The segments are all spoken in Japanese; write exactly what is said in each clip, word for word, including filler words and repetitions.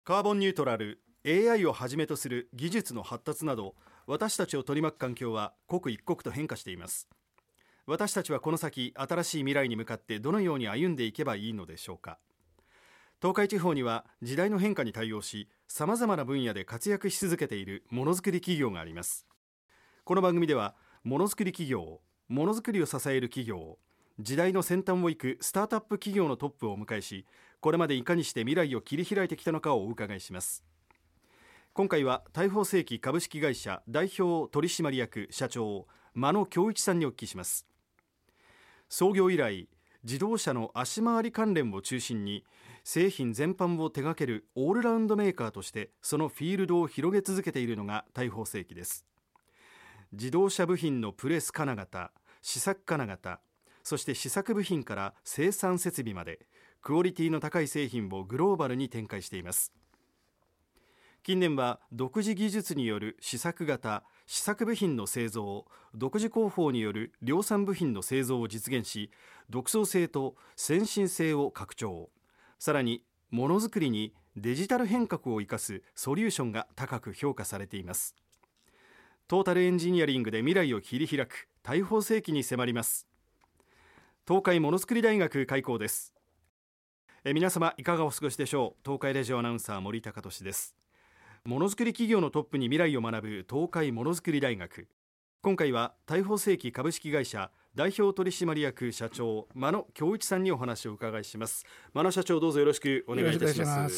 カーボンニュートラル、 エーアイ をはじめとする技術の発達など、私たちを取り巻く環境は刻一刻と変化しています。私たちはこの先、新しい未来に向かってどのように歩んでいけばいいのでしょうか。東海地方には時代の変化に対応し、さまざまな分野で活躍し続けているものづくり企業があります。この番組では、ものづくり企業、ものづくりを支える企業、時代の先端を行くスタートアップ企業のトップをお迎えし、これまでいかにして未来を切り開いてきたのかをお伺いします。今回は大宝世紀株式会社代表取締役社長間野恭一さんにお聞きします。創業以来、自動車の足回り関連を中心に製品全般を手掛けるオールラウンドメーカーとして、そのフィールドを広げ続けているのが大宝世紀です。自動車部品のプレス金型、試作金型、そして試作部品から生産設備まで、クオリティの高い製品をグローバルに展開しています。近年は独自技術による試作型、試作部品の製造、独自工法による量産部品の製造を実現し、独創性と先進性を拡張。さらに、ものづくりにデジタル変革を生かすソリューションが高く評価されています。トータルエンジニアリングで未来を切り開く大宝世紀に迫ります。東海ものづくり大学開校です。え皆様いかがお過ごしでしょう。東海ラジオアナウンサー森高俊です。ものづくり企業のトップに未来を学ぶ東海ものづくり大学。今回は大宝世紀株式会社代表取締役社長間野恭一さんにお話をお伺いします。間野社長、どうぞよろしくお願いいたします。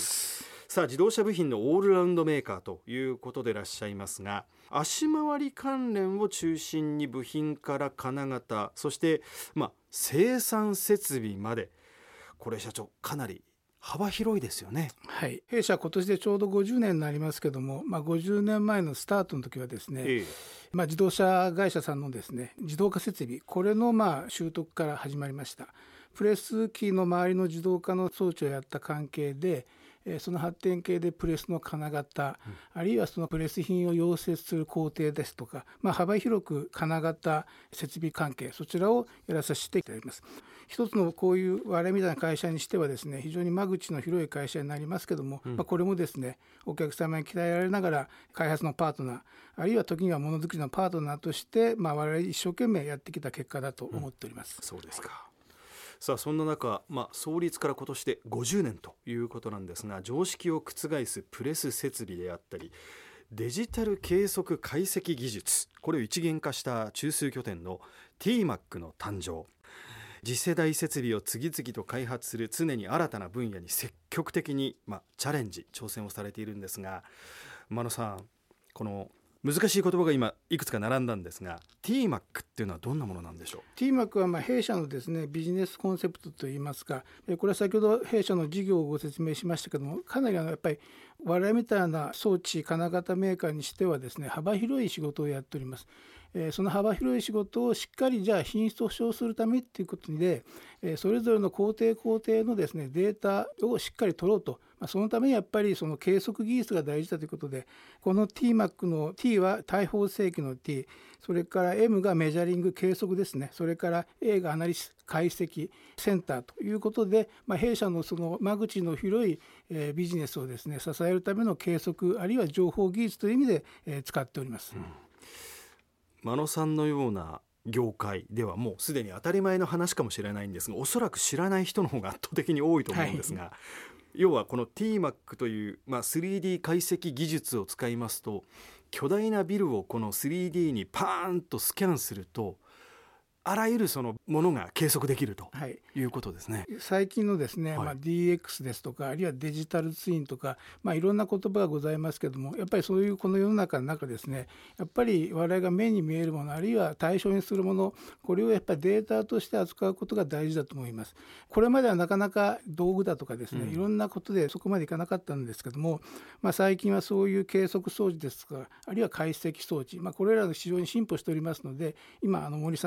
さあ、自動車部品のオールラウンドメーカーということでいらっしゃいますが、足回り関連を中心に部品から金型、そして、まあ、生産設備まで、これ社長、かなり幅広いですよね。 はい、弊社今年でちょうどごじゅうねんになりますけども、まあ、ごじゅうねんまえのスタートの時はですね、ええまあ、自動車会社さんのですね自動化設備、これのまあ習得から始まりました。プレス機の周りの自動化の装置をやった関係で、その発展系でプレスの金型、うん、あるいはそのプレス品を溶接する工程ですとか、まあ、幅広く金型設備関係、そちらをやらさせていただきます。一つのこういう我々みたいな会社にしてはですね、非常に間口の広い会社になりますけども、うんまあ、これもですねお客様に期待られながら開発のパートナー、あるいは時にはものづくりのパートナーとして、まあ、我々一生懸命やってきた結果だと思っております。 うん、そうですか。さあ、そんな中、まあ、創立から今年でごじゅうねんということなんですが、常識を覆すプレス設備であったり、デジタル計測解析技術、これを一元化した中枢拠点の ティーマック の誕生、次世代設備を次々と開発する常に新たな分野に積極的に、まあ、チャレンジ挑戦をされているんですが、間野さん、この難しい言葉が今いくつか並んだんですが、 ティーマック っていうのはどんなものなんでしょう。 ティーマック はまあ弊社のですねビジネスコンセプトといいますか、これは先ほど弊社の事業をご説明しましたけども、かなりあのやっぱり我々みたいな装置金型メーカーにしてはですね幅広い仕事をやっております。えー、その幅広い仕事をしっかりじゃあ品質を保証するためということで、えー、それぞれの工程工程のですねデータをしっかり取ろうと、まあ、そのためにやっぱりその計測技術が大事だということで、この ティーマック の T は大宝世紀の T、 それから エム がメジャリング計測ですね、それから エー がアナリス解析センターということで、まあ、弊社のその間口の広い、えー、ビジネスをですね支えるための計測あるいは情報技術という意味で、えー、使っております。うん、 間野さんのような業界ではもうすでに当たり前の話かもしれないんですが、おそらく知らない人の方が圧倒的に多いと思うんですが、はい、要はこの ティーマック という、まあ、スリーディー 解析技術を使いますと、巨大なビルをこの スリーディー にパーンとスキャンすると、あらゆるそのものが計測できるということですね。 はい、最近のですね、はいまあ、ディーエックス ですとか、あるいはデジタルツインとか、まあ、いろんな言葉がございますけども、やっぱりそういうこの世の中の中ですね、やっぱり我々が目に見えるもの、あるいは対象にするもの、これをやっぱりデータとして扱うことが大事だと思います。これまではなかなか道具だとかですね、うん、いろんなことでそこまでいかなかったんですけども、まあ、最近はそういう計測装置ですとか、あるいは解析装置、まあ、これらの非常に進歩しておりますので、今あの森さんの言われた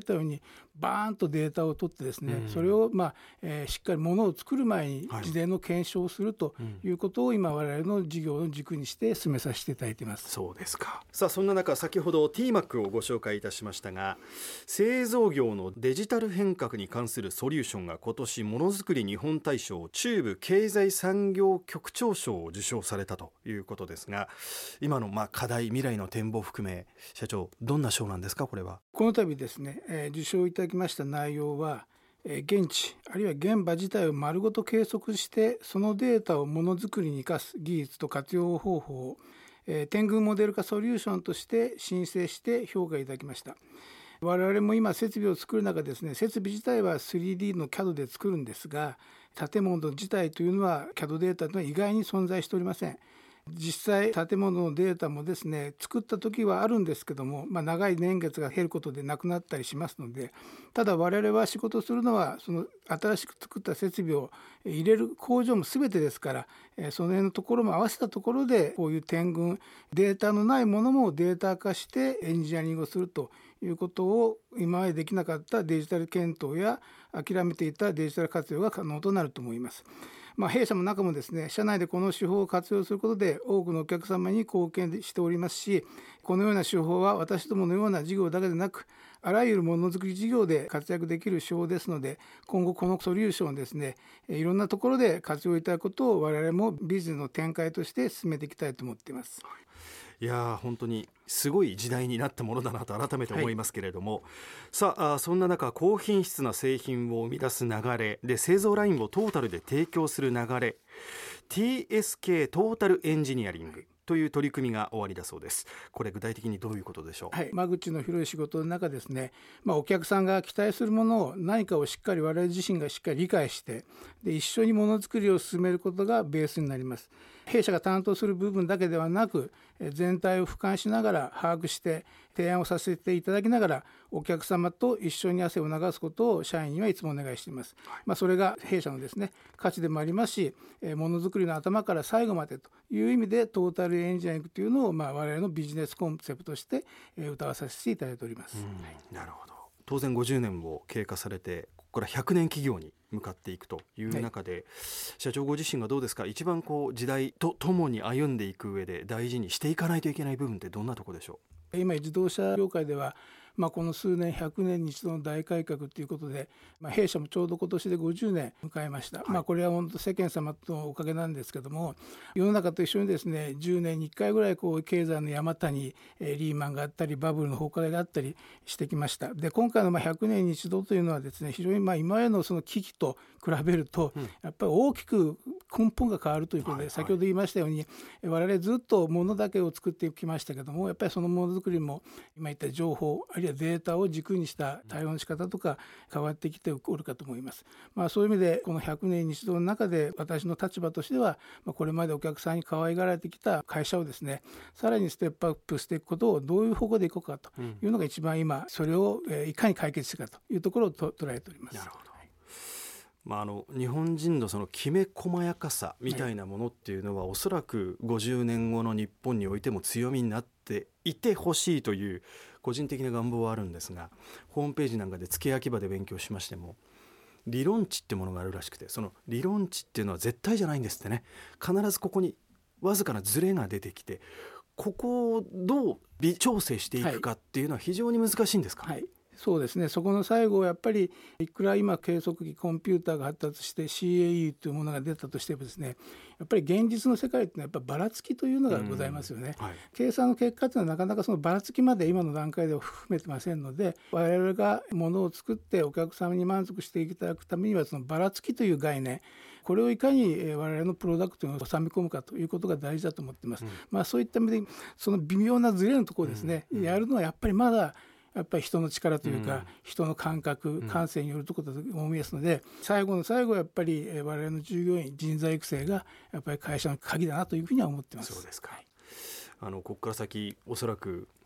ったようにバーンとデータを取ってですね、 うん、 それを、まあえー、しっかりものを作る前に事前の検証をするということを今我々の事業の軸にして進めさせていただいています。 そうですか。さあそんな中、先ほど ティーマック をご紹介いたしましたが、製造業のデジタル変革に関するソリューションが今年ものづくり日本大賞中部経済産業局長賞を受賞されたということですが、今のまあ課題、未来の展望を含め、社長どんな賞なんですか？これはこの度ですね、えー、受賞いただきました内容は、えー、現地あるいは現場自体を丸ごと計測して、そのデータをものづくりに生かす技術と活用方法を、えー、天群モデル化ソリューションとして申請して評価いただきました。我々も今設備を作る中ですね、設備自体は スリーディー の キャド で作るんですが、建物自体というのは キャド データというのは意外に存在しておりません。実際建物のデータもですね、作った時はあるんですけども、まあ、長い年月が減ることでなくなったりしますので、ただ我々は仕事するのはその新しく作った設備を入れる工場も全てですから、その辺のところも合わせたところで、こういう点群データのないものもデータ化してエンジニアリングをするということを今までできなかったデジタル検討や諦めていたデジタル活用が可能となると思います。まあ、弊社の中もですね、社内でこの手法を活用することで多くのお客様に貢献しておりますし、このような手法は私どものような事業だけでなく、あらゆるものづくり事業で活躍できる手法ですので、今後このソリューションをですね、いろんなところで活用いただくことを我々もビジネスの展開として進めていきたいと思っています。 いや本当にすごい時代になったものだなと改めて思いますけれども、はい、さあそんな中、高品質な製品を生み出す流れで、製造ラインをトータルで提供する流れ、 ティーエスケー トータルエンジニアリングという取り組みが終わりだそうです。これ具体的にどういうことでしょう？ はい、間口の広い仕事の中ですね、まあ、お客さんが期待するものを、何かをしっかり我々自身がしっかり理解して、で一緒にものづくりを進めることがベースになります。弊社が担当する部分だけではなく、全体を俯瞰しながら把握して提案をさせていただきながら、お客様と一緒に汗を流すことを社員にはいつもお願いしています。まあ、それが弊社のですね価値でもありますし、ものづくりの頭から最後までという意味でトータルエンジニアリングというのを、まあ我々のビジネスコンセプトとして歌わさせていただいております。 うん、なるほど。当然ごじゅうねんを経過されて、ここからひゃくねん企業に向かっていくという中で、はい、社長ご自身がどうですか？一番こう時代とともに歩んでいく上で大事にしていかないといけない部分ってどんなところでしょう？今自動車業界では、まあ、この数年ひゃくねんに一度の大改革ということで、まあ、弊社もちょうど今年でごじゅうねん迎えました。はい、まあ、これは本当世間様のおかげなんですけども、世の中と一緒にですねじゅうねんにいっかいぐらいこう経済の山谷、えー、リーマンがあったりバブルの崩壊があったりしてきました。で今回のまあひゃくねんに一度というのはですね、非常にまあ今までのその危機と比べると、うん、やっぱり大きく根本が変わるということで、はいはい、先ほど言いましたように我々ずっと物だけを作ってきましたけども、やっぱりそのものづくりも今言った情報あるいはデータを軸にした対応の仕方とか変わってきておるかと思います。まあ、そういう意味でこのひゃくねんに一度の中で私の立場としては、まあ、これまでお客さんに可愛がられてきた会社をですね、さらにステップアップしていくことをどういう方向でいこうかというのが一番今それをいかに解決していくかというところをと捉えております。 なるほど。まあ、あの日本人のそのきめ細やかさみたいなものっていうのは、はい、おそらくごじゅうねんごの日本においても強みになっていてほしいという個人的な願望はあるんですが、ホームページなんかで付け焼き場で勉強しましても、理論値ってものがあるらしくて、その理論値っていうのは絶対じゃないんですってね。必ずここにわずかなズレが出てきて、ここをどう微調整していくかっていうのは非常に難しいんですか？ はいはい、そうですね。そこの最後やっぱりいくら今計測器コンピューターが発達して シーエーイー というものが出たとしてもですね、やっぱり現実の世界っていうのはやっぱばらつきというのがございますよね。はい、計算の結果というのはなかなかそのばらつきまで今の段階では含めてませんので、我々がものを作ってお客様に満足していただくためには、そのばらつきという概念、これをいかに我々のプロダクトに収め込むかということが大事だと思っています。うん、まあ、そういった意味でその微妙なズレのところですね、うんうん、やるのはやっぱりまだやっぱり人の力というか、うん、人の感覚感性によるところだと思いますので、最後の最後やっぱり我々の従業員人材育成がやっぱり会社の鍵だなというふうには思ってます。 そうですか。あのここから先おそらくね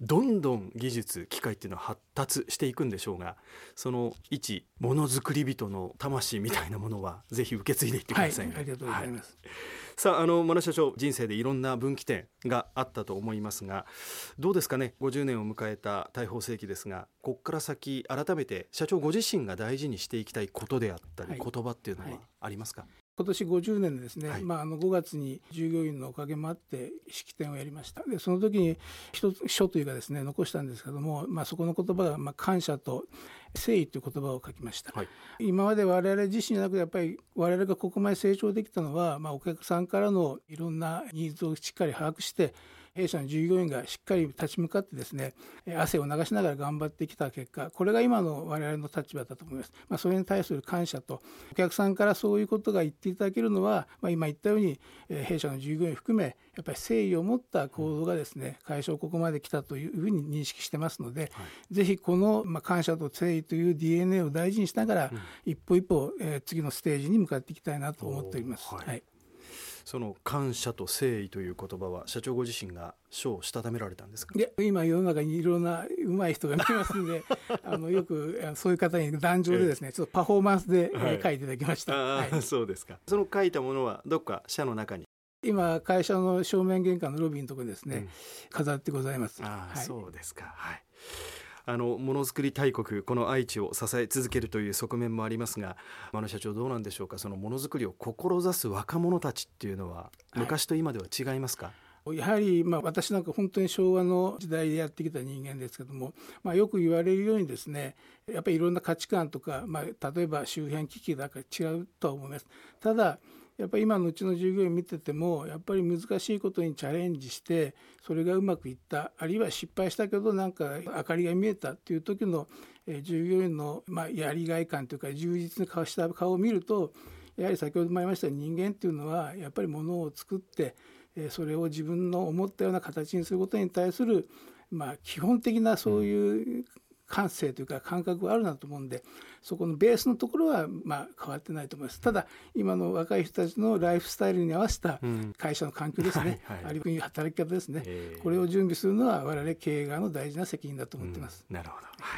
どんどん技術機械っていうのは発達していくんでしょうが、その一ものづくり人の魂みたいなものはぜひ受け継いでいってくださいね。 はい、ありがとうございます。 はい、さあ、あの真野社長、人生でいろんな分岐点があったと思いますが、どうですかね、ごじゅうねんを迎えた大豊世紀ですが、ここから先改めて社長ご自身が大事にしていきたいことであったり、はい、言葉っていうのはありますか？ 今年ごじゅうねんでですね、 はい、 まあ、あのごがつに従業員のおかげもあって式典をやりました。でその時に一つ書というかですね残したんですけども、まあ、そこの言葉が、まあ、感謝と誠意という言葉を書きました。はい、今まで我々自身じゃなくてやっぱり我々がここまで成長できたのは、まあ、お客さんからのいろんなニーズをしっかり把握して弊社の従業員がしっかり立ち向かってですね汗を流しながら頑張ってきた結果、これが今の我々の立場だと思います。まあ、それに対する感謝とお客さんからそういうことが言っていただけるのは、まあ、今言ったように弊社の従業員含めやっぱり誠意を持った行動がですね会社をここまで来たというふうに認識してますので、はい、ぜひこのまあ感謝と誠意という ディーエヌエー を大事にしながら、うん、一歩一歩、えー、次のステージに向かっていきたいなと思っております。はいはい、 その感謝と誠意という言葉は社長ご自身が書をしたためられたんですか？ いや、今世の中にいろんな上手い人が見えますのであのよくそういう方に壇上でですね、えー、ちょっとパフォーマンスで、はい、書いていただきました。 はい、そうですか。その書いたものはどっか社の中に今会社の正面玄関のロビーのところにですね、うん、飾ってございます。 あ、 はい、 そうですか。はい、あのものづくり大国この愛知を支え続けるという側面もありますが、真野社長どうなんでしょうか。そのものづくりを志す若者たちっていうのは昔と今では違いますか？ はい、やはり、まあ、私なんか本当に昭和の時代でやってきた人間ですけども、まあ、よく言われるようにですねやっぱりいろんな価値観とか、まあ、例えば周辺機器だから違うとは思います。ただやっぱり今のうちの従業員見ててもやっぱり難しいことにチャレンジしてそれがうまくいった、あるいは失敗したけどなんか明かりが見えたっていう時の、えー、従業員の、まあ、やりがい感というか充実にした顔を見ると、やはり先ほども言いましたように人間っていうのはやっぱりものを作ってそれを自分の思ったような形にすることに対する、まあ、基本的なそういう感性というか感覚があるなと思うんで、そこのベースのところはまあ変わってないと思います。ただ今の若い人たちのライフスタイルに合わせた会社の環境ですね、うん、はいはい、あるいは働き方ですね、えー、これを準備するのは我々経営側の大事な責任だと思っています。 うん、なるほど。はい、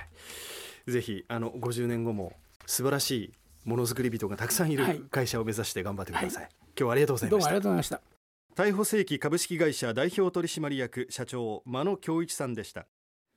ぜひあのごじゅうねんごも素晴らしいものづくり人がたくさんいる会社を目指して頑張ってください。はい、今日はありがとうございました。 どうもありがとうございました。 大豊世紀株式会社代表取締役社長真野恭一さんでした。